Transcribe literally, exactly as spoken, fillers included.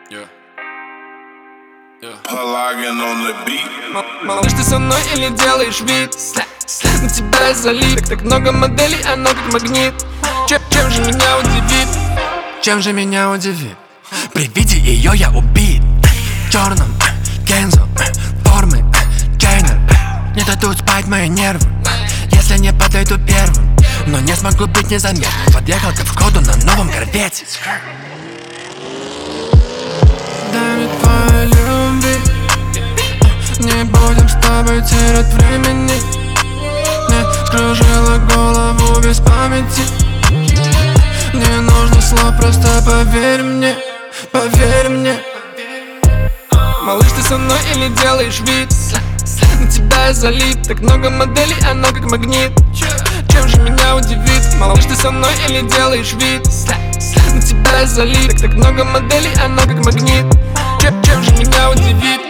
Yeah. Yeah. Малыш, ты со мной или делаешь вид? На тебя я залит. Так, так много моделей, оно как магнит. Чем, чем же меня удивит? Чем же меня удивит? При виде ее я убит. В черном Кензо, формы Чейнер. Не дадут спать мои нервы, если не подойду первым. Но не смогу быть незаметным. Подъехал ко входу на новом корвете. Дай мне твоей любви. Не будем с тобой терять времени. Не скружила голову без памяти. Не нужно слов, просто поверь мне. Поверь мне. Малыш, ты со мной или делаешь вид? На тебя я залит. Так много моделей, оно как магнит. Чем же меня удивит? Малыш, ты со мной или делаешь вид? На тебя я залит. Так, так много моделей, оно как магнит. Чем, чем же меня удивит?